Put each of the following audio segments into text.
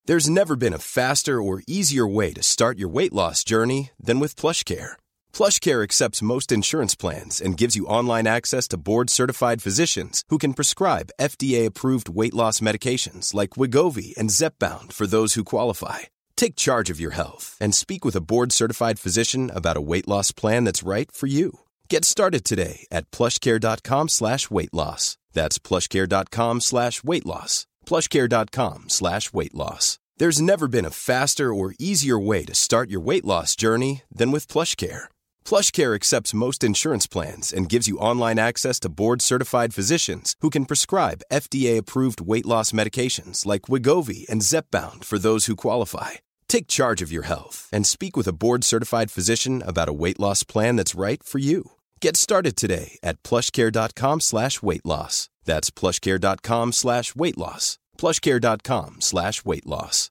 There's never been a faster or easier way to start your weight loss journey than with PlushCare. PlushCare accepts most insurance plans and gives you online access to board-certified physicians who can prescribe FDA-approved weight loss medications like Wegovy and Zepbound for those who qualify. Take charge of your health and speak with a board-certified physician about a weight loss plan that's right for you. Get started today at plushcare.com/weight loss. That's plushcare.com/weight loss. plushcare.com/weight loss. There's never been a faster or easier way to start your weight loss journey than with PlushCare. PlushCare accepts most insurance plans and gives you online access to board-certified physicians who can prescribe FDA-approved weight loss medications like Wegovy and Zepbound for those who qualify. Take charge of your health and speak with a board-certified physician about a weight loss plan that's right for you. Get started today at plushcare.com/weight loss. That's plushcare.com/weight loss. plushcare.com/weight loss.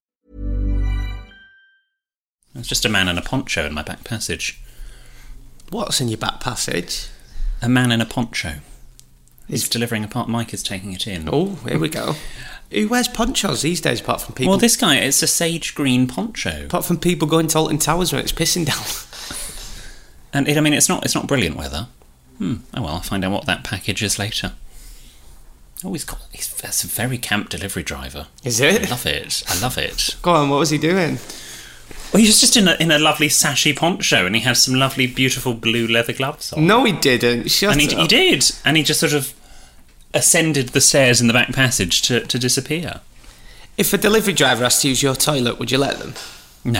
There's just a man in a poncho in my back passage. What's in your back passage? A man in a poncho. He's delivering a part. Mike is taking it in. Oh, here we go. Who wears ponchos these days apart from people? Well, this guy, it's a sage green poncho. Apart from people going to Alton Towers when it's pissing down. And it's not brilliant weather. Oh well, I'll find out what that package is later. Oh, that's a very camp delivery driver. Is it? I love it. Go on, what was he doing? Well, he was just in a lovely sashy poncho, and he had some lovely, beautiful blue leather gloves on. No, he didn't. Shut up. He did, and he just sort of ascended the stairs in the back passage to disappear. If a delivery driver asked to use your toilet, would you let them? No.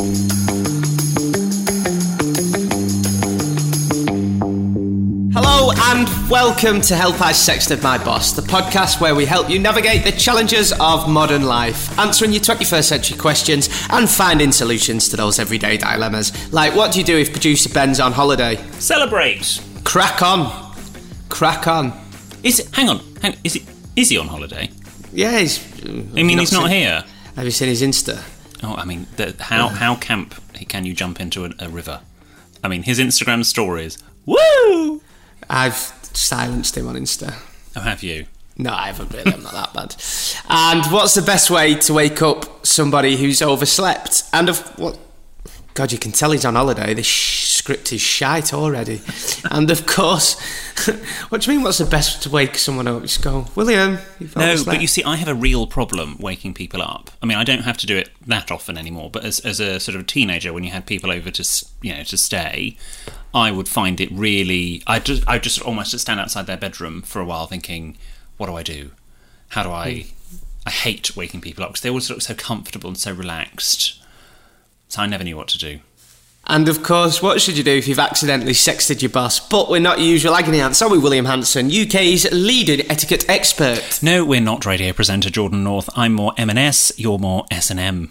Hello and welcome to Help I Sexted My Boss, the podcast where we help you navigate the challenges of modern life, answering your 21st century questions and finding solutions to those everyday dilemmas. Like, what do you do if producer Ben's on holiday? Celebrate! Crack on. Crack on. Hang on. Is he on holiday? Yeah, he's... I mean, he's not here? Have you seen his Insta? Oh, I mean, how camp can you jump into a river? I mean, his Instagram stories. Woo! I've silenced him on Insta. Oh, have you? No, I haven't really. I'm not that bad. And what's the best way to wake up somebody who's overslept? And God, you can tell he's on holiday. This script is shite already. And of course, what do you mean? What's the best to wake someone up? Just go, William. You've no, overslept. But you see, I have a real problem waking people up. I mean, I don't have to do it that often anymore. But as a sort of teenager, when you had people over to stay, I would find it really... I just almost stand outside their bedroom for a while thinking, what do I do? How do I... I hate waking people up because they always look so comfortable and so relaxed. So I never knew what to do. And of course, what should you do if you've accidentally sexted your boss? But we're not your usual agony aunt, so we're William Hanson, UK's leading etiquette expert. No, we're not radio presenter Jordan North. I'm more M&S, you're more S&M.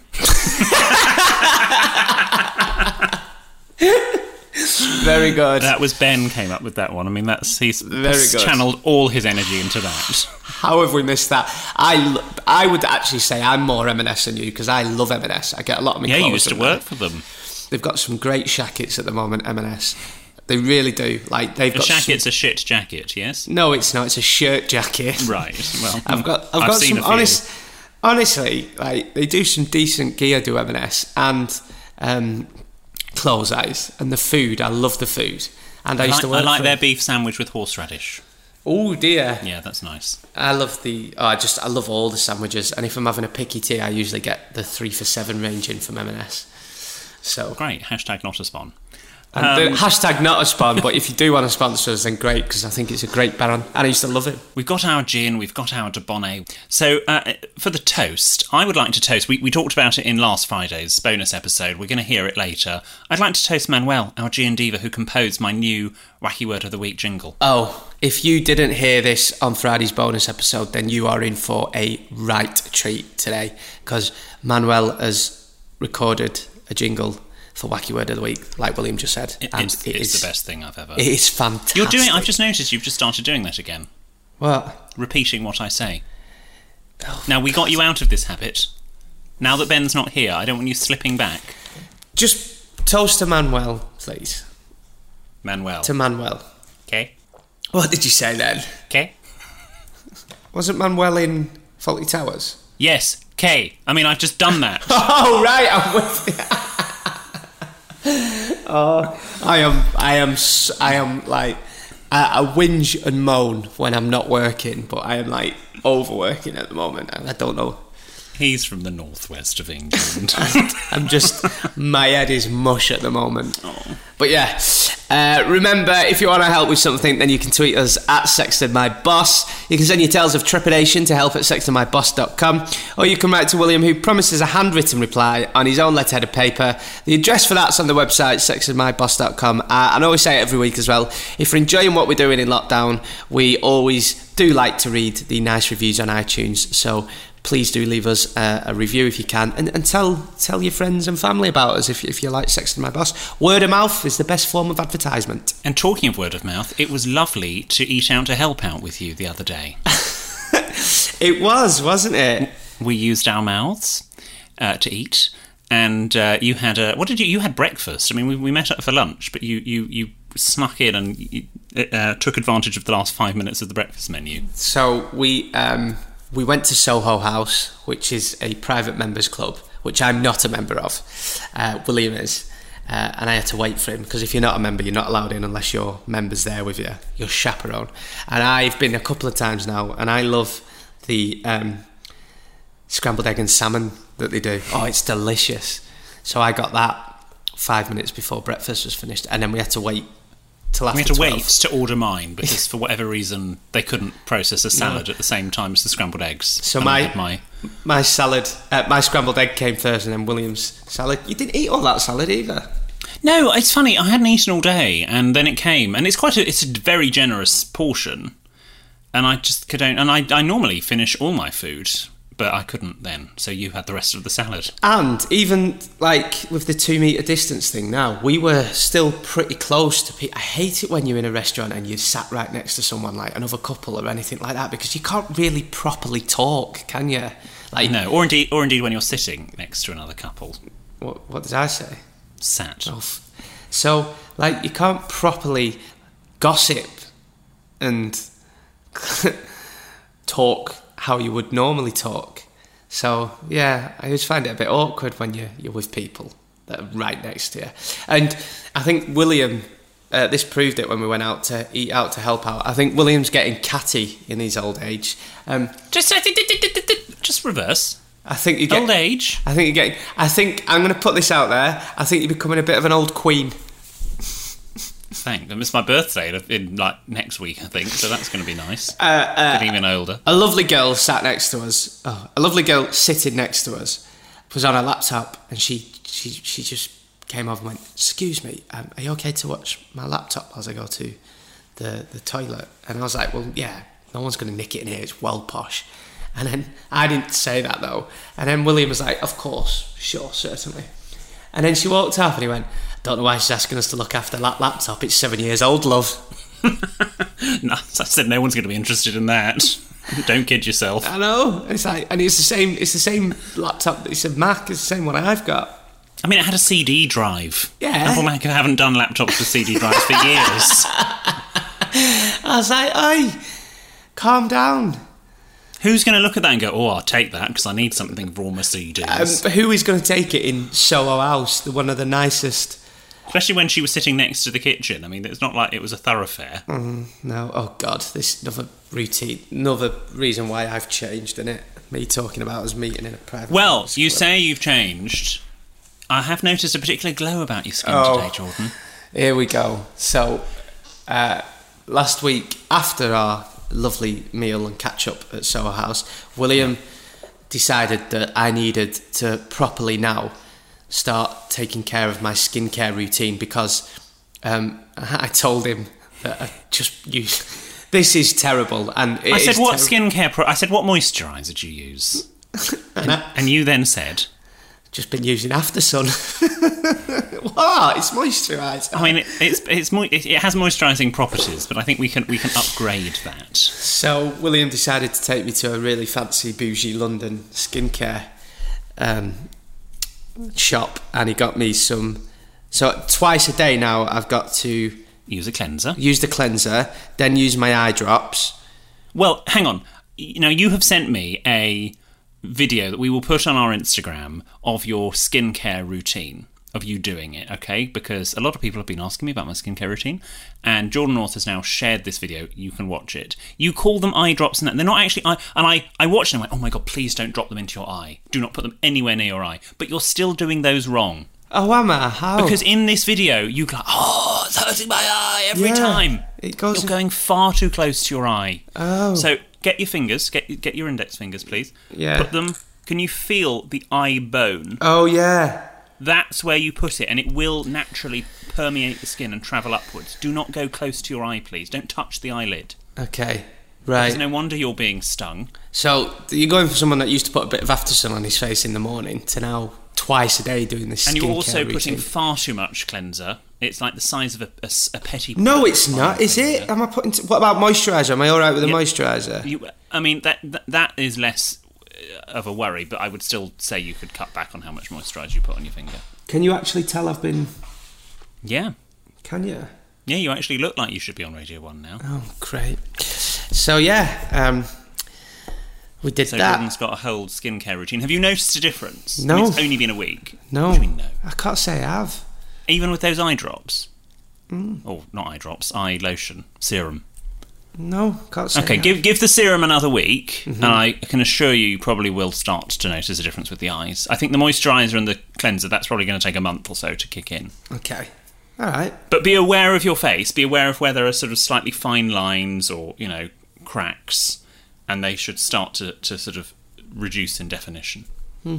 Very good. That was Ben came up with that one. I mean, he's very good. Channeled all his energy into that. How have we missed that? I would actually say I'm more M&S than you because I love M&S. I get a lot of my clothes. Yeah, you used to work for them. They've got some great jackets at the moment, M&S. They really do. Like they've got jacket's a shit jacket, yes? No, it's not. It's a shirt jacket. Right. Well, I've got some honestly, like they do some decent gear to M&S and clothes eyes and the food. I love the food. And I used to work. I like their beef sandwich with horseradish. Oh dear. Yeah, that's nice. I love I love all the sandwiches, and if I'm having a picky tea, I usually get the 3 for £7 range in from M&S. So great. Hashtag not a spawn. Hashtag not a spawn, but if you do want to sponsor us, then great, because I think it's a great brand, and I used to love it. We've got our gin, we've got our Dubonnet. So for the toast, I would like to toast. We talked about it in last Friday's bonus episode. We're going to hear it later. I'd like to toast Manuel, our G& diva, who composed my new Wacky Word of the Week jingle. Oh, if you didn't hear this on Friday's bonus episode, then you are in for a right treat today, because Manuel has recorded a jingle for Wacky Word of the Week, like William just said. It's the best thing I've ever... It is fantastic. You're doing... I've just noticed you've just started doing that again. What? Repeating what I say. Oh, now, we got you out of this habit. Now that Ben's not here, I don't want you slipping back. Just toast to Manuel, please. Manuel. To Manuel. Okay. What did you say then? Okay. Wasn't Manuel in Fawlty Towers? Yes, Kay, I mean, I've just done that. Oh, right, I'm with you. Oh, I am like, I whinge and moan when I'm not working, but I am like overworking at the moment, and I don't know. He's from the northwest of England. I'm just, my head is mush at the moment. Oh. But yeah, remember, if you want to help with something, then you can tweet us at SextonMyBoss. You can send your tales of trepidation to help@sextonmyboss.com, or you can write to William, who promises a handwritten reply on his own letterhead of paper. The address for that's on the website, sextonmyboss.com. And I always say it every week as well, if you're enjoying what we're doing in lockdown, we always do like to read the nice reviews on iTunes, so please do leave us a review if you can, and tell your friends and family about us if you like Sexton My Boss. Word of mouth is the best form of advertisement. And talking of word of mouth, it was lovely to eat out to help out with you the other day. It was, wasn't it? We used our mouths to eat, and you had you had breakfast. I mean, we met up for lunch, but you snuck in and took advantage of the last 5 minutes of the breakfast menu. So we went to Soho House, which is a private members club, which I'm not a member of. William is. And I had to wait for him, because if you're not a member, you're not allowed in unless your member's there with you, your chaperone. And I've been a couple of times now, and I love the scrambled egg and salmon that they do. Oh, it's delicious. So I got that 5 minutes before breakfast was finished, and then we had to wait till after 12. We had to wait to order mine, because for whatever reason they couldn't process a salad at the same time as the scrambled eggs. So my salad, my scrambled egg came first, and then William's salad. You didn't eat all that salad either. No, it's funny. I hadn't eaten all day, and then it came, and it's a very generous portion, and I just couldn't. And I normally finish all my food, but I couldn't then. So you had the rest of the salad. And even like with the 2 metre distance thing now, we were still pretty close to people. I hate it when you're in a restaurant and you're sat right next to someone, like another couple or anything like that, because you can't really properly talk, can you? Like, no, or indeed when you're sitting next to another couple. What did I say? Sat. Oh, so, like, you can't properly gossip and talk how you would normally talk. So, yeah, I just find it a bit awkward when you're with people that are right next to you. And I think William, this proved it when we went out to eat out to help out. I think William's getting catty in his old age. Just reverse. I think you get old age. I think I'm going to put this out there. I think you're becoming a bit of an old queen. Thanks. It's my birthday in like next week, I think, so that's going to be nice. Getting even older. A lovely girl sat next to us. A lovely girl sitting next to us was on her laptop, and she just came over and went, "Excuse me, are you okay to watch my laptop as I go to the toilet?" And I was like, "Well, yeah, no one's going to nick it in here. It's well posh." And then I didn't say that though. And then William was like, "Of course, sure, certainly." And then she walked off, and he went, "Don't know why she's asking us to look after that laptop. It's 7 years old, love." No, I said no one's going to be interested in that. Don't kid yourself. I know. It's like, and it's the same laptop. It's a Mac. It's the same one I've got. I mean, it had a CD drive. Yeah. Apple Mac haven't done laptops with CD drives for years. I was like, "Oi, calm down." Who's going to look at that and go, "Oh, I'll take that because I need something for all my CDs"? Who is going to take it in Soho House, one of the nicest? Especially when she was sitting next to the kitchen. I mean, it's not like it was a thoroughfare. No, oh God, this another reason why I've changed, isn't it? Me talking about us meeting in a private. Well, you say you've changed. I have noticed a particular glow about your skin today, Jordan. Here we go. So, last week, after our lovely meal and catch up at Soho House, William decided that I needed to properly now start taking care of my skincare routine, because I told him that I just use this is terrible, and I said, what skincare I said, what moisturiser do you use? and you then said, just been using After Sun. What? It's moisturised. I mean, it has moisturising properties, but I think we can upgrade that. So William decided to take me to a really fancy bougie London skincare shop, and he got me some. So twice a day now, I've got to use a cleanser. Use the cleanser, then use my eye drops. Well, hang on. You know, you have sent me a video that we will put on our Instagram of your skincare routine, of you doing it, okay? Because a lot of people have been asking me about my skincare routine, and Jordan North has now shared this video. You can watch it. You call them eye drops, and they're not actually eye. And I watched them and went, oh my God, please don't drop them into your eye. Do not put them anywhere near your eye. But you're still doing those wrong. Oh, am I? How? Because in this video, you go, oh, it's hurting my eye every time. It goes. You're going far too close to your eye. Oh. So get your fingers, get your index fingers, please. Yeah. Put them. Can you feel the eye bone? Oh, yeah. That's where you put it, and it will naturally permeate the skin and travel upwards. Do not go close to your eye, please. Don't touch the eyelid. Okay, right. There's no wonder you're being stung. So you're going from someone that used to put a bit of aftersun on his face in the morning to now twice a day doing this. And you're also routine. putting far too much cleanser. It's like the size of a petty. No, it's not. Is it? Am I putting? What about moisturiser? Am I all right with the moisturiser? I mean, that is less of a worry, but I would still say you could cut back on how much moisturiser you put on your finger. Can you actually tell I've been? Yeah. Can you? Yeah, you actually look like you should be on Radio 1 now. Oh, great. So yeah, we did so that. Jordan's got a whole skincare routine. Have you noticed a difference? No. I mean, it's only been a week. No. What do you mean no? I can't say I have. Even with those eye drops? Oh, not eye drops, eye lotion, serum. No, can't say. Okay, give the serum another week, and I can assure you probably will start to notice a difference with the eyes. I think the moisturiser and the cleanser, that's probably going to take a month or so to kick in. Okay, all right. But be aware of your face. Be aware of where there are sort of slightly fine lines or, cracks, and they should start to sort of reduce in definition. All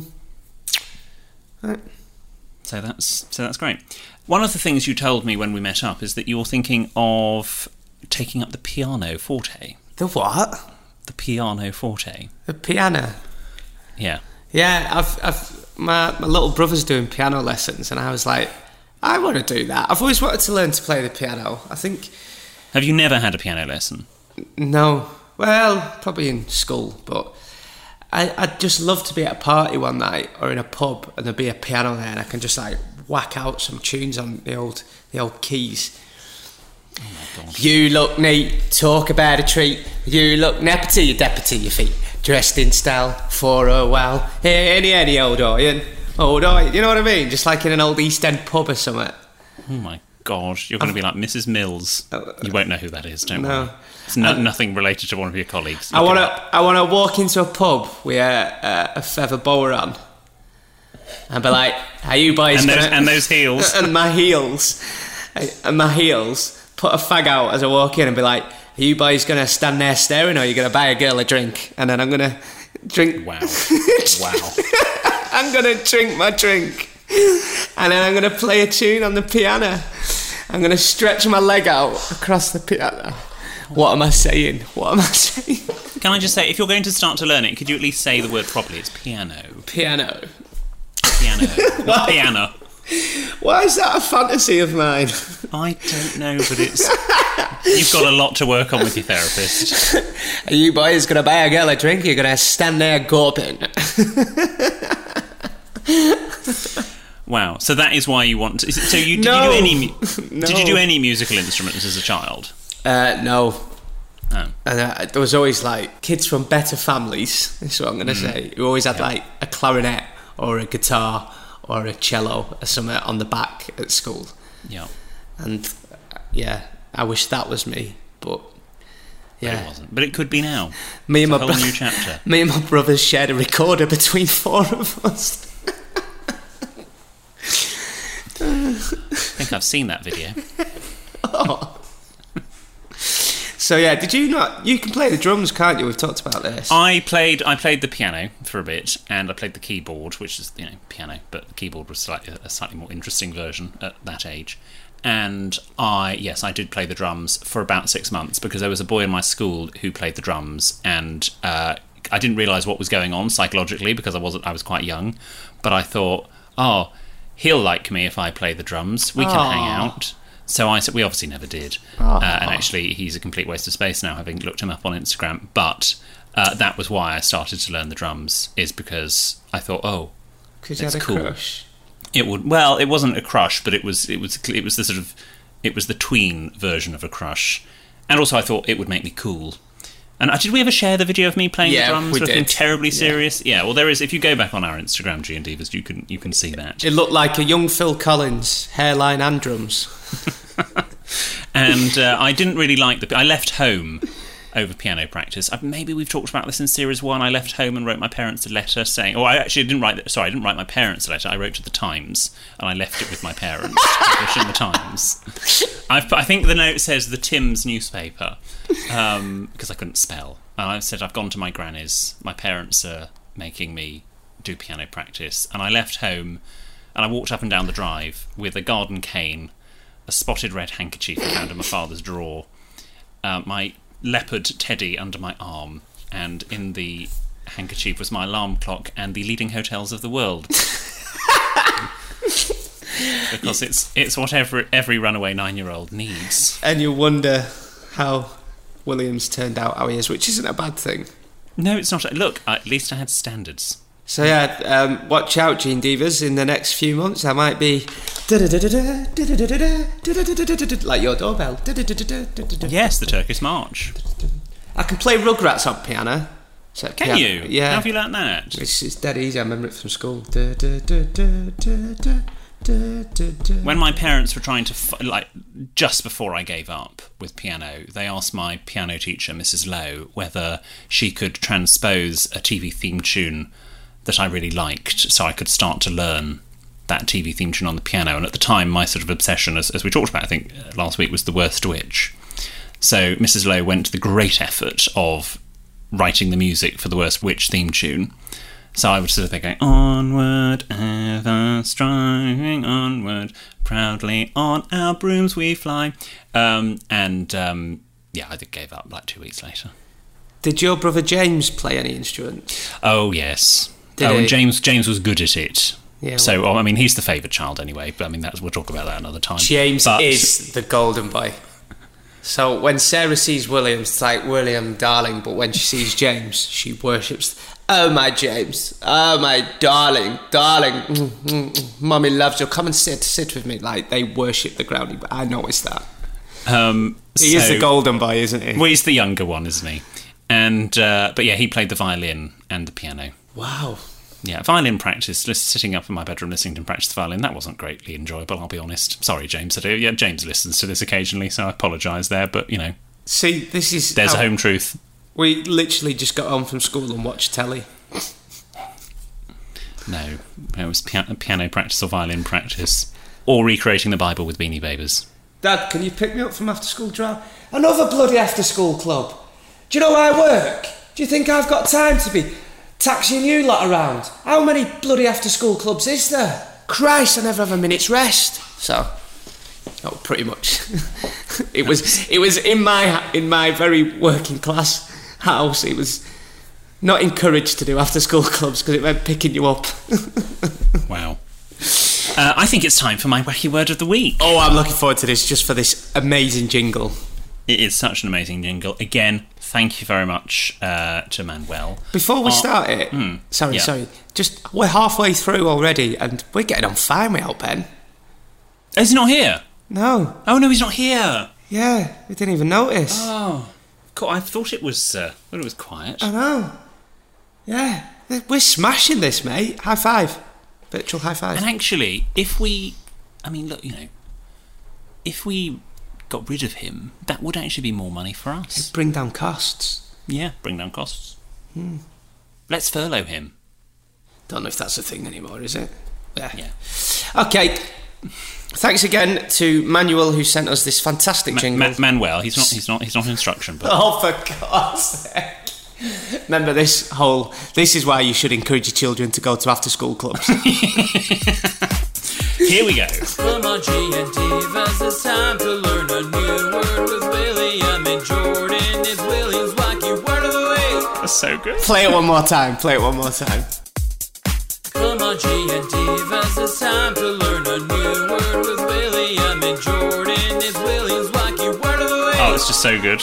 right. So that's great. One of the things you told me when we met up is that you're thinking of taking up the piano forte. The what? The piano forte. The piano. Yeah. Yeah, I've my little brother's doing piano lessons, and I was like, I want to do that. I've always wanted to learn to play the piano. I think. Have you never had a piano lesson? No. Well, probably in school, but I'd just love to be at a party one night or in a pub, and there'd be a piano there, and I can just like whack out some tunes on the old keys. Oh my God. You look neat, talk about a treat. You look nappity, you deputy, your feet. Dressed in style for a while. Any old Ian. Old Ian, you know what I mean? Just like in an old East End pub or something. Oh my God, you're going to be like Mrs. Mills. You won't know who that is, don't worry. It's nothing related to one of your colleagues. I want to walk into a pub with a feather boa on and be like, "Are you boys and those heels and my heels put a fag out as I walk in and be like, are you boys going to stand there staring, or are you going to buy a girl a drink? And then I'm going to drink. Wow. I'm going to drink my drink, and then I'm going to play a tune on the piano. I'm going to stretch my leg out across the piano. What am I saying? Can I just say, if you're going to start to learn it, could you at least say the word properly? It's piano. Piano. Not piano. Why is that a fantasy of mine? I don't know, but you've got a lot to work on with your therapist. Are you boys going to buy a girl a drink? You're going to stand there gawping. Wow, so that is why you want to... So did you do any musical instruments as a child? No. Oh. And there was always like kids from better families, that's what I'm going to say, who always had like a clarinet or a guitar or a cello or something on the back at school. Yeah. And I wish that was me, but yeah. But it wasn't. But it could be now. Me and a whole new chapter. Me and my brothers shared a recorder between four of us. I think I've seen that video. Oh. So yeah, did you not? You can play the drums, can't you? We've talked about this. I played the piano for a bit, and I played the keyboard, which is piano, but the keyboard was a slightly more interesting version at that age. And I did play the drums for about 6 months, because there was a boy in my school who played the drums, and I didn't realise what was going on psychologically because I was quite young, but I thought, oh, he'll like me if I play the drums. We can hang out. So I said, we obviously never did. And actually, he's a complete waste of space now, having looked him up on Instagram. But that was why I started to learn the drums, is because I thought, because you had a crush. It wasn't a crush, but it was the tween version of a crush. And also, I thought it would make me cool. And did we ever share the video of me playing the drums? We looking did. terribly serious. Yeah. Well, there is. If you go back on our Instagram, G and Divas, you can see that. It looked like a young Phil Collins, hairline and drums. And I didn't really like I left home over piano practice. Maybe we've talked about this in series 1. I left home and wrote my parents a letter saying... I didn't write my parents a letter. I wrote to the Times, and I left it with my parents, published in the Times. I think the note says the Timbs newspaper, because I couldn't spell. And I said, I've gone to my granny's. My parents are making me do piano practice. And I left home, and I walked up and down the drive with a garden cane, a spotted red handkerchief I found in my father's drawer, my leopard teddy under my arm, and in the handkerchief was my alarm clock and the leading hotels of the world. Because it's what every runaway 9-year-old needs. And you wonder how Williams turned out how he is, which isn't a bad thing. No, it's not. Look, at least I had standards. So watch out, Gene Divas. In the next few months, I might be like your doorbell. Yes, the Turkish March. I can play Rugrats on piano. So Can you? Yeah. How have you learnt that? It's dead easy. I remember it from school. When my parents were trying to, just before I gave up with piano, they asked my piano teacher, Mrs. Lowe, whether she could transpose a TV theme tune that I really liked, so I could start to learn that TV theme tune on the piano. And at the time, my sort of obsession, as we talked about, I think, last week, was The Worst Witch. So Mrs. Lowe went to the great effort of writing the music for The Worst Witch theme tune. So I would sort of be going, onward, ever striving onward, proudly on our brooms we fly. I gave up like 2 weeks later. Did your brother James play any instrument? Oh, yes. Did he? And James was good at it. Yeah. So, he's the favoured child anyway, but we'll talk about that another time. James is the golden boy. So when Sarah sees William, it's like, William, darling, but when she sees James, she worships. Oh, my James. Oh, my darling. Mummy loves you. Come and sit with me. Like, they worship the ground. I noticed that. He is the golden boy, isn't he? Well, he's the younger one, isn't he? And, he played the violin and the piano. Wow. Yeah, violin practice, just sitting up in my bedroom listening to him practice the violin, that wasn't greatly enjoyable, I'll be honest. Sorry, James. James listens to this occasionally, so I apologise there, but, See, this is... There's a home truth. We literally just got home from school and watched telly. No, it was piano practice or violin practice, or recreating the Bible with Beanie Babies. Dad, can you pick me up from after-school drive? Another bloody after-school club. Do you know where I work? Do you think I've got time to be taxiing you lot around? How many bloody after-school clubs is there? Christ, I never have a minute's rest. So, pretty much. It was in my very working class house. It was not encouraged to do after-school clubs because it meant picking you up. Wow. I think it's time for my wacky word of the week. Oh, I'm looking forward to this, just for this amazing jingle. It is such an amazing jingle. Again, thank you very much to Manuel. Before we start it, sorry, just we're halfway through already, and we're getting on fine without Ben. Is he not here? No. Oh no, he's not here. Yeah, we didn't even notice. Oh, cool. I thought it was quiet. I know. Yeah, we're smashing this, mate. High five, virtual high five. And actually, if we got rid of him, that would actually be more money for us. It'd bring down costs. Yeah, bring down costs. Let's furlough him. Don't know if that's a thing anymore, is it? Yeah. Okay. Thanks again to Manuel, who sent us this fantastic jingle. Manuel, he's not instruction, but oh, for God's sake. Remember this is why you should encourage your children to go to after school clubs. Here we go. Come on, G&Divas, it's time to learn a new word with William and Jordan. It's William's wacky word of the week. That's so good. Play it one more time. Come on, G&Divas, it's time to learn a new word with William and Jordan. It's William's wacky word of the week. Oh, it's just so good.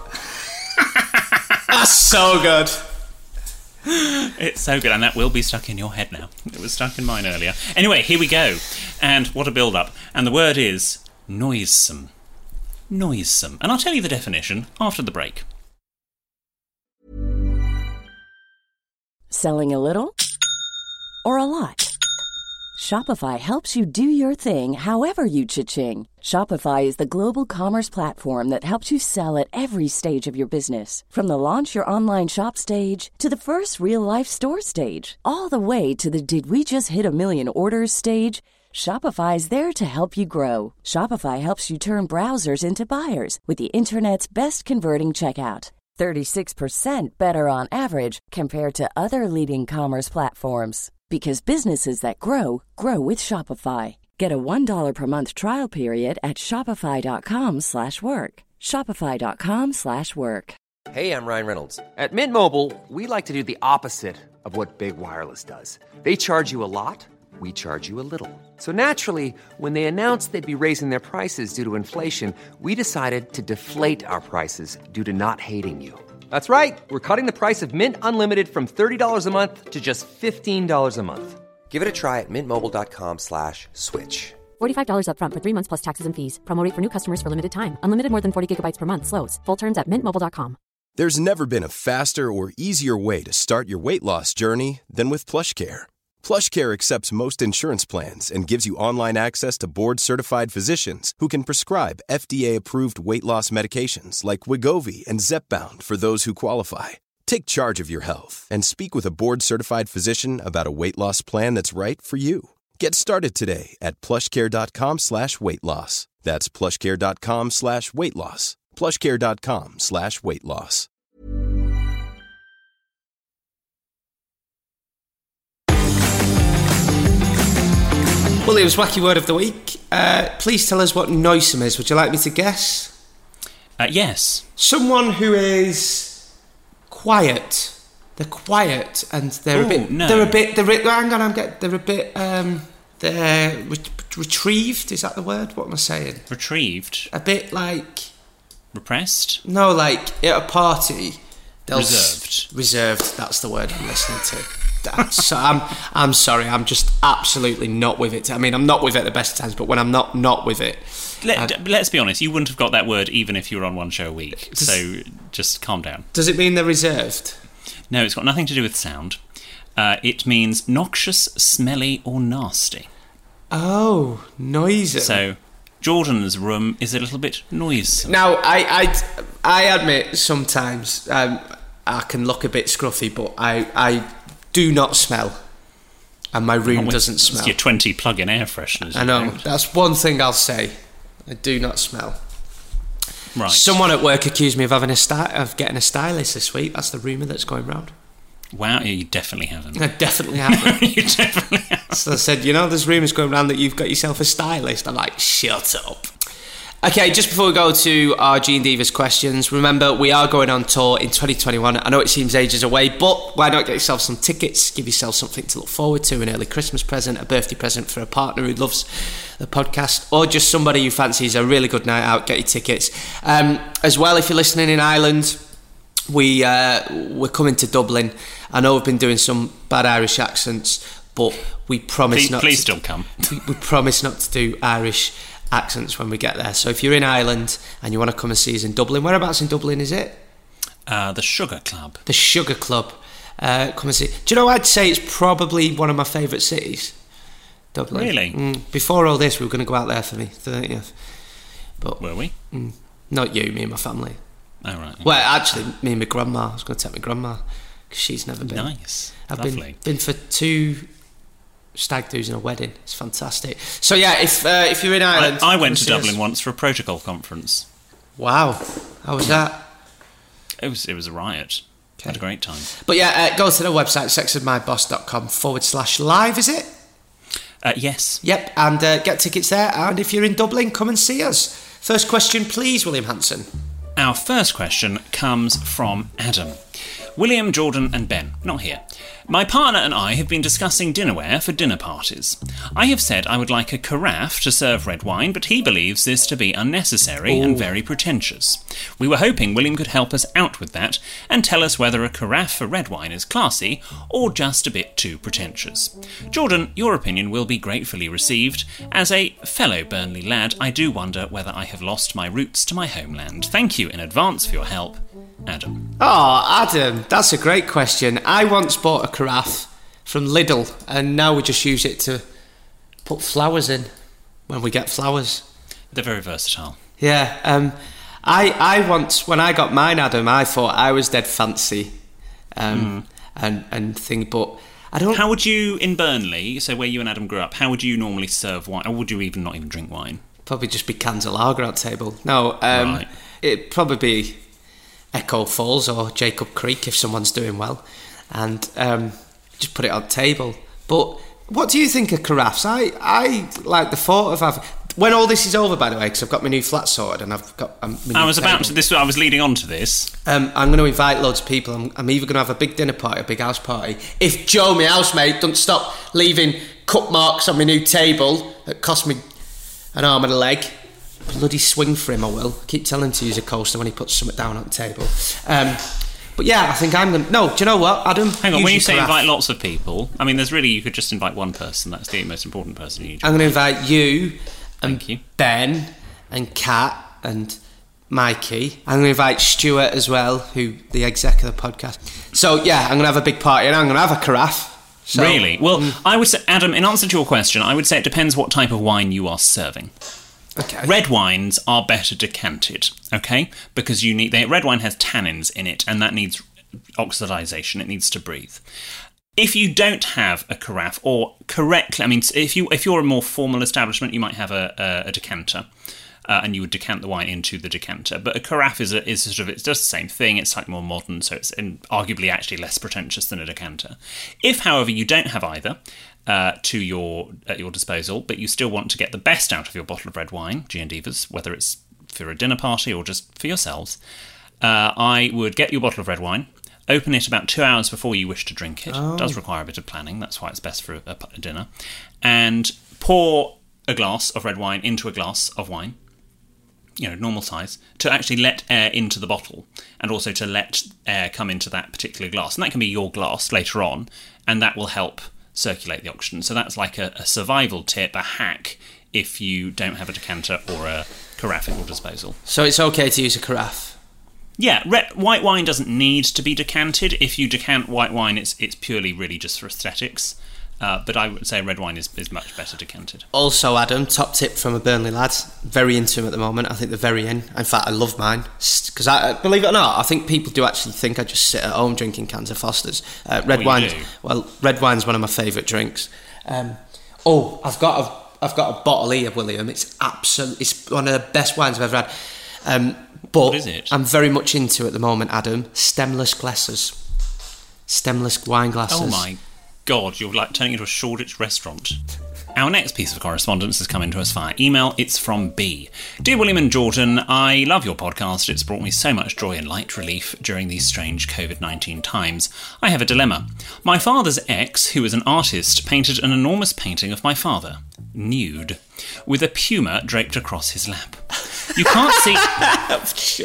That's so good. It's so good, and that will be stuck in your head now. It was stuck in mine earlier. Anyway, here we go. And what a build-up. And the word is noisome. Noisome. And I'll tell you the definition after the break. Selling a little or a lot? Shopify helps you do your thing however you cha-ching. Shopify is the global commerce platform that helps you sell at every stage of your business. From the launch your online shop stage to the first real-life store stage, all the way to the did we just hit a million orders stage. Shopify's there to help you grow. Shopify helps you turn browsers into buyers with the internet's best converting checkout. 36% better on average compared to other leading commerce platforms. Because businesses that grow, grow with Shopify. Get a $1 per month trial period at shopify.com/work. Shopify.com/work. Hey, I'm Ryan Reynolds. At Mint Mobile, we like to do the opposite of what Big Wireless does. They charge you a lot, we charge you a little. So naturally, when they announced they'd be raising their prices due to inflation, we decided to deflate our prices due to not hating you. That's right. We're cutting the price of Mint Unlimited from $30 a month to just $15 a month. Give it a try at mintmobile.com/switch. $45 up front for 3 months plus taxes and fees. Promo rate for new customers for limited time. Unlimited more than 40 gigabytes per month. Slows full terms at mintmobile.com. There's never been a faster or easier way to start your weight loss journey than with PlushCare. PlushCare accepts most insurance plans and gives you online access to board-certified physicians who can prescribe FDA-approved weight loss medications like Wegovy and Zepbound for those who qualify. Take charge of your health and speak with a board-certified physician about a weight loss plan that's right for you. Get started today at plushcare.com/weight loss. That's plushcare.com/weight loss. plushcare.com/weight loss. William's Wacky Word of the Week. Please tell us what noisome is. Would you like me to guess? Yes. Someone who is quiet. They're quiet and they're a bit. No. They're a bit. They're a bit. They're retrieved. Is that the word? What am I saying? Retrieved. A bit like. Repressed. No, like at a party. Reserved. Reserved. That's the word I'm listening to. So I'm sorry, I'm just absolutely not with it. I mean, I'm not with it at the best of times, but when I'm not with it... Let's be honest, you wouldn't have got that word even if you were on one show a week, so just calm down. Does it mean they're reserved? No, it's got nothing to do with sound. It means noxious, smelly or nasty. Oh, noisy. So, Jordan's room is a little bit noisome. Now, I admit sometimes I can look a bit scruffy, but I do not smell, and my room doesn't smell. It's your 20 plug-in air fresheners. I know, that's one thing I'll say. I do not smell. Right. Someone at work accused me of getting a stylist this week. That's the rumour that's going round. Wow, you definitely haven't. I definitely haven't. You definitely haven't. So I said, there's rumours going around that you've got yourself a stylist. I'm like, shut up. Okay, just before we go to our Gene Divas questions, remember we are going on tour in 2021. I know it seems ages away, but why not get yourself some tickets, give yourself something to look forward to, an early Christmas present, a birthday present for a partner who loves the podcast, or just somebody who fancies a really good night out. Get your tickets. As well, if you're listening in Ireland, we're coming to Dublin. I know we've been doing some bad Irish accents, but we promise Please still come. We promise not to do Irish accents when we get there. So if you're in Ireland and you want to come and see us in Dublin, whereabouts in Dublin is it? The Sugar Club. The Sugar Club. Come and see. Do you know, I'd say it's probably one of my favourite cities, Dublin. Really? Before all this, we were going to go out there for me 30th. But were we? Not you, me and my family. Oh, right. Okay. Well, actually, me and my grandma. I was going to take my grandma because she's never been. Nice. I've Lovely. been for 2 stag do's and a wedding. It's fantastic. So yeah, if you're in Ireland, I went to Dublin once for a protocol conference. Wow, how was that? It was a riot. Okay. Had a great time. But yeah, go to the website sexandmyboss.com/live. Is it? Yes. Yep, and get tickets there. And if you're in Dublin, come and see us. First question, please, William Hanson. Our first question comes from Adam. William, Jordan and Ben, not here. My partner and I have been discussing dinnerware for dinner parties. I have said I would like a carafe to serve red wine, but he believes this to be unnecessary and very pretentious. We were hoping William could help us out with that and tell us whether a carafe for red wine is classy or just a bit too pretentious. Jordan, your opinion will be gratefully received. As a fellow Burnley lad, I do wonder whether I have lost my roots to my homeland. Thank you in advance for your help. Adam? Oh, Adam, that's a great question. I once bought a carafe from Lidl, and now we just use it to put flowers in when we get flowers. They're very versatile. Yeah, I once, when I got mine, Adam, I thought I was dead fancy, and thing, but I don't. How would you, in Burnley, so where you and Adam grew up, how would you normally serve wine? Or would you not even drink wine? Probably just be cans of lager on table. No, Right. It'd probably be Echo Falls or Jacob Creek if someone's doing well, and just put it on table. But what do you think of carafes? I like the thought of having. When all this is over, by the way, because I've got my new flat sorted and I've got. I was leading on to this. I'm going to invite loads of people. I'm either going to have a big dinner party, a big house party. If Joe, my housemate, doesn't stop leaving cut marks on my new table that cost me an arm and a leg, bloody swing for him, I will. I keep telling him to use a coaster when he puts something down on the table. But yeah, I think I'm going to... No, do you know what, Adam? Hang on, when you say invite lots of people, I mean, you could just invite one person. That's the most important person you need to I'm going to invite you and Thank you. Ben and Kat and Mikey. I'm going to invite Stuart as well, who the exec of the podcast. So yeah, I'm going to have a big party and I'm going to have a carafe. So, really? Well, I would say, Adam, in answer to your question, I would say it depends what type of wine you are serving. Okay. Red wines are better decanted, okay? Because red wine has tannins in it, and that needs oxidization. It needs to breathe. If you don't have a carafe, or correctly, I mean, if you're a more formal establishment, you might have a decanter, and you would decant the wine into the decanter. But a carafe is sort of, it's just the same thing. It's slightly more modern, so it's arguably actually less pretentious than a decanter. If, however, you don't have either at your disposal, but you still want to get the best out of your bottle of red wine, G&Divas, whether it's for a dinner party or just for yourselves, I would get your bottle of red wine, open it about 2 hours before you wish to drink it. It does require a bit of planning, that's why it's best for a dinner, and pour a glass of red wine into a glass of wine, normal size, to actually let air into the bottle, and also to let air come into that particular glass. And that can be your glass later on, and that will help circulate the oxygen. So that's like a survival tip, a hack, if you don't have a decanter or a carafe at your disposal. So it's okay to use a carafe? Yeah, white wine doesn't need to be decanted. If you decant white wine, it's purely really just for aesthetics. But I would say red wine is much better decanted. Also, Adam, top tip from a Burnley lad. Very into them at the moment. I think they're very in. In fact, I love mine. Because, believe it or not, I think people do actually think I just sit at home drinking cans of Foster's. Red wine's one of my favourite drinks. I've got a bottle here, William. It's one of the best wines I've ever had. But what is it? I'm very much into at the moment, Adam. Stemless glasses. Stemless wine glasses. Oh my God, you're like turning into a Shoreditch restaurant. Our next piece of correspondence has come into us via email. It's from B. Dear William and Jordan, I love your podcast. It's brought me so much joy and light relief during these strange COVID-19 times. I have a dilemma. My father's ex, who is an artist, painted an enormous painting of my father, nude, with a puma draped across his lap. You can't see...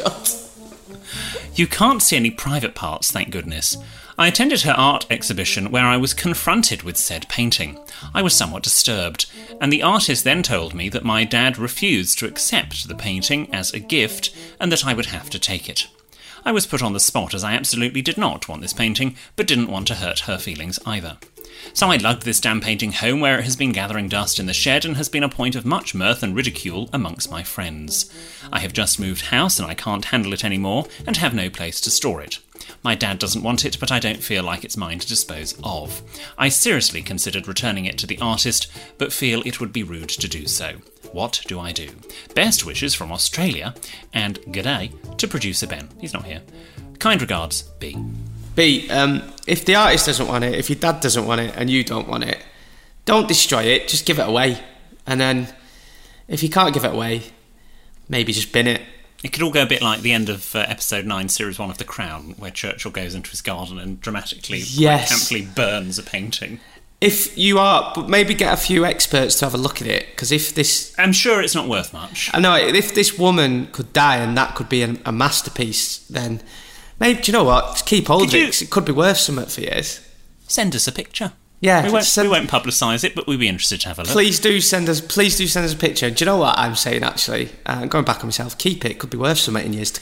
You can't see any private parts, thank goodness. I attended her art exhibition where I was confronted with said painting. I was somewhat disturbed, and the artist then told me that my dad refused to accept the painting as a gift and that I would have to take it. I was put on the spot as I absolutely did not want this painting, but didn't want to hurt her feelings either. So I lugged this damn painting home where it has been gathering dust in the shed and has been a point of much mirth and ridicule amongst my friends. I have just moved house and I can't handle it anymore and have no place to store it. My dad doesn't want it, but I don't feel like it's mine to dispose of. I seriously considered returning it to the artist, but feel it would be rude to do so. What do I do? Best wishes from Australia, and g'day to producer Ben. He's not here. Kind regards, B. B, if the artist doesn't want it, if your dad doesn't want it and you don't want it, don't destroy it, just give it away. And then, if you can't give it away, maybe just bin it. It could all go a bit like the end of episode 9, series 1 of The Crown, where Churchill goes into his garden and dramatically, camply burns a painting. If you are, but maybe get a few experts to have a look at it, because if this... I'm sure it's not worth much. I know, if this woman could die and that could be a masterpiece, then maybe, do you know what, just keep hold of it, 'cause it could be worth something for years. Send us a picture. Yeah, we won't publicise it, but we'd be interested to have a look. Please do send us a picture. Do you know what I'm saying, actually? Going back on myself, keep it. Could be worth something in years to come.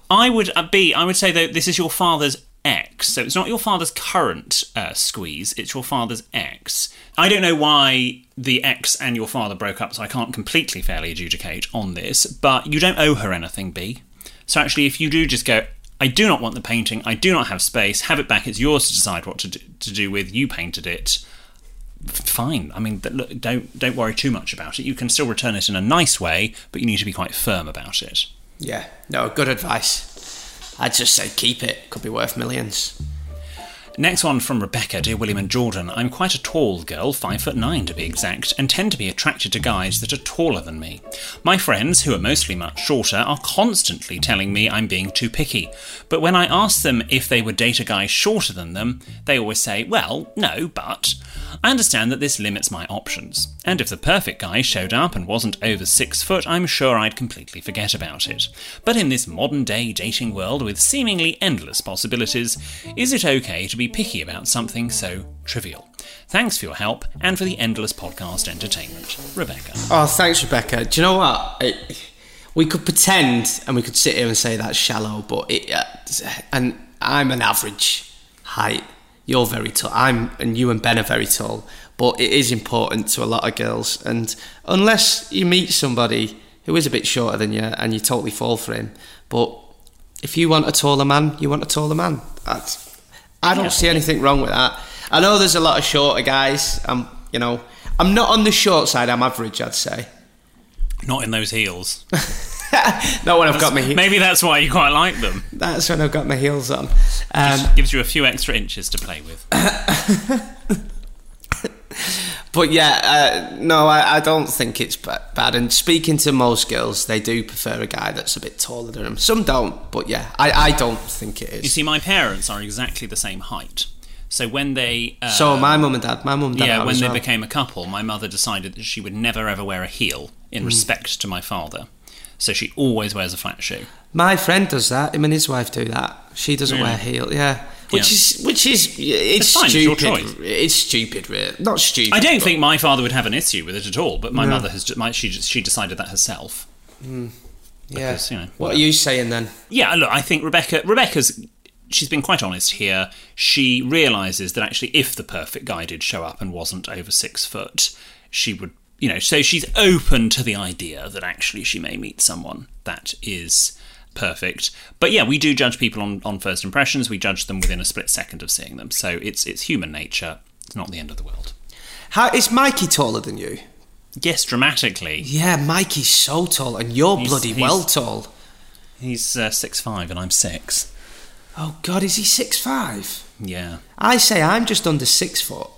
I would say that this is your father's ex, so it's not your father's current squeeze, it's your father's ex. I don't know why the ex and your father broke up, so I can't completely fairly adjudicate on this, but you don't owe her anything, B. So actually, if you do just go, I do not want the painting, I do not have space, have it back, it's yours to decide what to do with, you painted it, fine. I mean, look, don't worry too much about it. You can still return it in a nice way, but you need to be quite firm about it. Yeah, no, good advice. I'd just say keep it. Could be worth millions. Next one from Rebecca, dear William and Jordan. I'm quite a tall girl, 5'9" to be exact, and tend to be attracted to guys that are taller than me. My friends, who are mostly much shorter, are constantly telling me I'm being too picky. But when I ask them if they would date a guy shorter than them, they always say, well, no, but... I understand that this limits my options, and if the perfect guy showed up and wasn't over 6 foot, I'm sure I'd completely forget about it. But in this modern-day dating world with seemingly endless possibilities, is it okay to be picky about something so trivial? Thanks for your help and for the endless podcast entertainment. Rebecca. Oh, thanks, Rebecca. Do you know what? We could pretend and we could sit here and say that's shallow, but and I'm an average height. You're very tall. And you and Ben are very tall, but it is important to a lot of girls. And unless you meet somebody who is a bit shorter than you and you totally fall for him, but if you want a taller man, you want a taller man. I don't see anything wrong with that. I know there's a lot of shorter guys. I'm not on the short side. I'm average, I'd say. Not in those heels. Not when I've got my heels. Maybe that's why you quite like them. That's when I've got my heels on. Just gives you a few extra inches to play with. But yeah, no, I don't think it's bad. And speaking to most girls, they do prefer a guy that's a bit taller than them. Some don't, but yeah, I don't think it is. You see, my parents are exactly the same height. So when they... so my mum and dad yeah, are when as they well. became a couple, my mother decided that she would never ever wear a heel in respect to my father. So she always wears a flat shoe. My friend does that. Him and his wife do that. She doesn't wear heel. Yeah, which is it's fine, stupid. it's your choice. It's stupid, really. Not stupid. I don't think my father would have an issue with it at all. But my mother has she decided that herself. Yeah. Because, What are you saying then? Yeah, look, I think she's been quite honest here. She realises that actually, if the perfect guy did show up and wasn't over 6 foot, she would. So she's open to the idea that actually she may meet someone that is perfect. But yeah, we do judge people on first impressions. We judge them within a split second of seeing them. So it's human nature. It's not the end of the world. Is Mikey taller than you? Yes, dramatically. Yeah, Mikey's so tall, and you're bloody well tall. He's 6'5" and I'm 6. Oh God, is he 6'5"? Yeah. I say I'm just under 6 foot.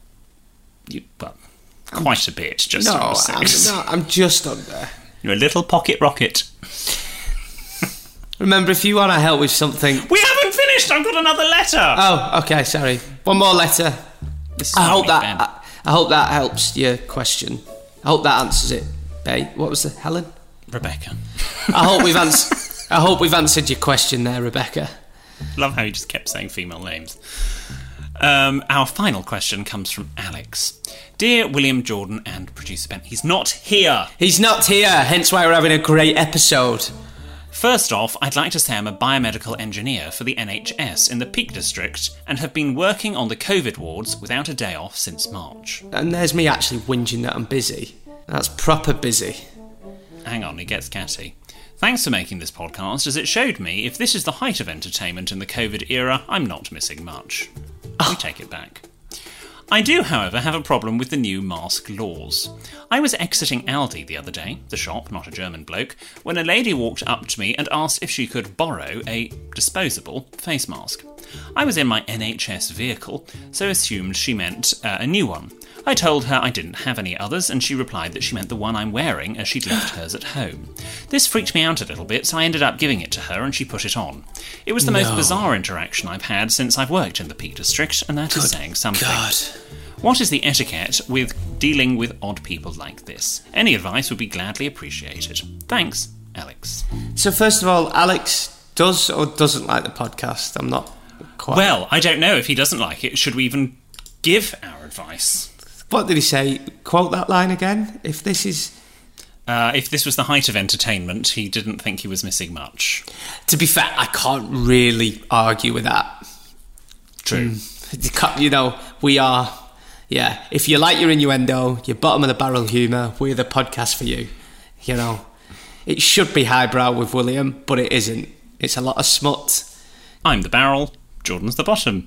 Quite a bit, just under 6. I'm just under. You're a little pocket rocket. Remember, if you want to help with something... We haven't finished! I've got another letter! Oh, okay, sorry. One more letter. I hope that helps your question. I hope that answers it, babe. What was it, Helen? Rebecca. I hope we've answered your question there, Rebecca. Love how you just kept saying female names. Our final question comes from Alex. Dear William, Jordan and producer Ben, he's not here. He's not here, hence why we're having a great episode. First off, I'd like to say I'm a biomedical engineer for the NHS in the Peak District and have been working on the COVID wards without a day off since March. And there's me actually whinging that I'm busy. That's proper busy. Hang on, he gets catty. Thanks for making this podcast, as it showed me if this is the height of entertainment in the COVID era, I'm not missing much. We take it back. I do, however, have a problem with the new mask laws. I was exiting Aldi the other day, the shop, not a German bloke, when a lady walked up to me and asked if she could borrow a disposable face mask. I was in my NHS vehicle, so assumed she meant a new one. I told her I didn't have any others, and she replied that she meant the one I'm wearing, as she'd left hers at home. This freaked me out a little bit, so I ended up giving it to her, and she put it on. It was the most bizarre interaction I've had since I've worked in the Peak District, and that is saying something. God. What is the etiquette with dealing with odd people like this? Any advice would be gladly appreciated. Thanks, Alex. So first of all, Alex does or doesn't like the podcast? I'm not quite... Well, I don't know if he doesn't like it. Should we even give our advice? What did he say? Quote that line again. If this is... If this was the height of entertainment, he didn't think he was missing much. To be fair, I can't really argue with that. True. You know, we are... Yeah, if you like your innuendo, your bottom-of-the-barrel humour, we're the podcast for you. You know, it should be highbrow with William, but it isn't. It's a lot of smut. I'm the barrel, Jordan's the bottom.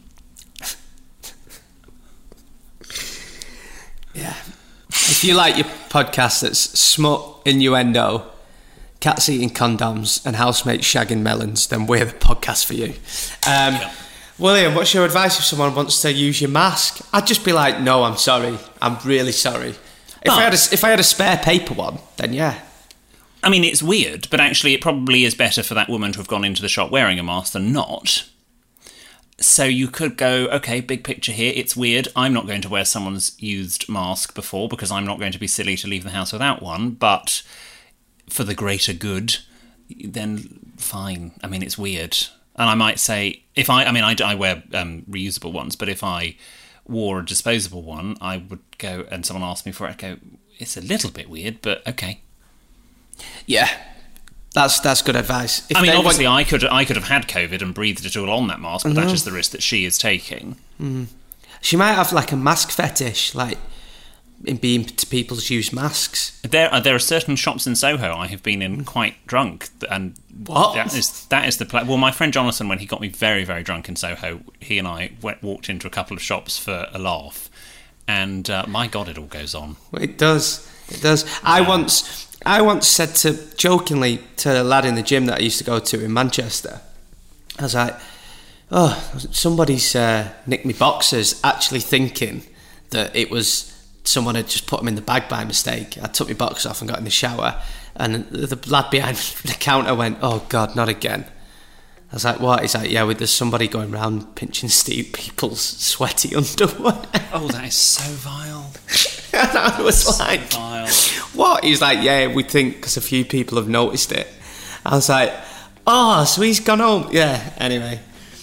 Yeah. If you like your podcast that's smut, innuendo, cats eating condoms, and housemates shagging melons, then we're the podcast for you. William, what's your advice if someone wants to use your mask? I'd just be like, no, I'm sorry. I'm really sorry. If I had a spare paper one, then yeah. I mean, it's weird, but actually it probably is better for that woman to have gone into the shop wearing a mask than not. So you could go, okay, big picture here, it's weird. I'm not going to wear someone's used mask before because I'm not going to be silly to leave the house without one. But for the greater good, then fine. I mean, it's weird. And I might say, I wear reusable ones, but if I wore a disposable one, I would go, and someone asked me for it, I'd go, it's a little bit weird, but okay. Yeah. That's good advice. Obviously, I could have had COVID and breathed it all on that mask, but that's just the risk that she is taking. Mm. She might have like a mask fetish, like in being to people's used masks. There are certain shops in Soho I have been in quite drunk, and what? That is the well, my friend Jonathan, when he got me very, very drunk in Soho, he and I walked into a couple of shops for a laugh, and my God, it all goes on. It does. Yeah. I once said jokingly to a lad in the gym that I used to go to in Manchester, I was like, oh, somebody's nicked me boxers, actually thinking that it was someone had just put them in the bag by mistake. I took my boxers off and got in the shower, and the lad behind the counter went, oh God, not again. I was like, what? He's like, yeah, there's somebody going around pinching people's sweaty underwear. Oh, that is so vile. And I was so like, vile. What? He's like, yeah, we think because a few people have noticed it. I was like, oh, so he's gone home. Yeah, anyway.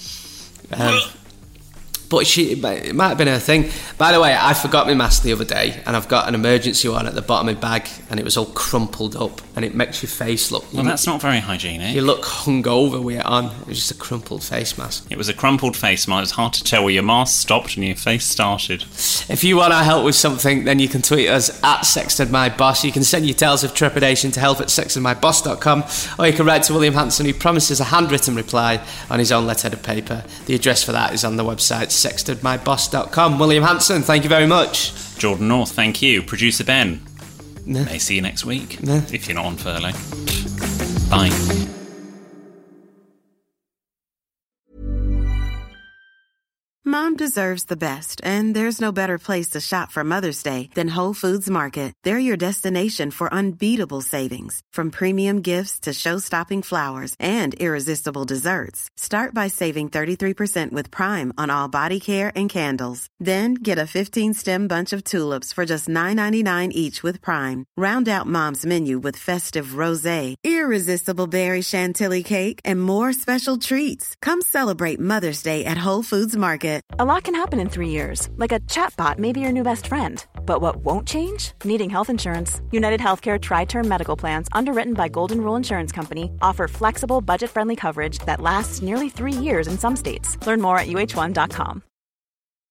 But it might have been her thing. By the way, I forgot my mask the other day, and I've got an emergency one at the bottom of my bag, and it was all crumpled up, and it makes your face look... Well, that's not very hygienic. You look hungover with it on. It was just a crumpled face mask. It was a crumpled face mask. It was hard to tell where your mask stopped and your face started. If you want our help with something, then you can tweet us at SextedMyBoss. You can send your tales of trepidation to help@sextedmyboss.com, or you can write to William Hanson, who promises a handwritten reply on his own letterhead of paper. The address for that is on the website SextedMyBoss.com. William Hanson, thank you very much. Jordan North, thank you. Producer Ben. May see you next week, if you're not on furlough. Bye. Mom deserves the best, and there's no better place to shop for Mother's Day than Whole Foods Market. They're your destination for unbeatable savings, from premium gifts to show-stopping flowers and irresistible desserts. Start by saving 33% with Prime on all body care and candles. Then get a 15-stem bunch of tulips for just $9.99 each with Prime. Round out Mom's menu with festive rosé, irresistible berry chantilly cake, and more special treats. Come celebrate Mother's Day at Whole Foods Market. A lot can happen in 3 years, like a chatbot may be your new best friend. But what won't change? Needing health insurance. United Healthcare Tri-Term Medical Plans, underwritten by Golden Rule Insurance Company, offer flexible, budget-friendly coverage that lasts nearly 3 years in some states. Learn more at uh1.com.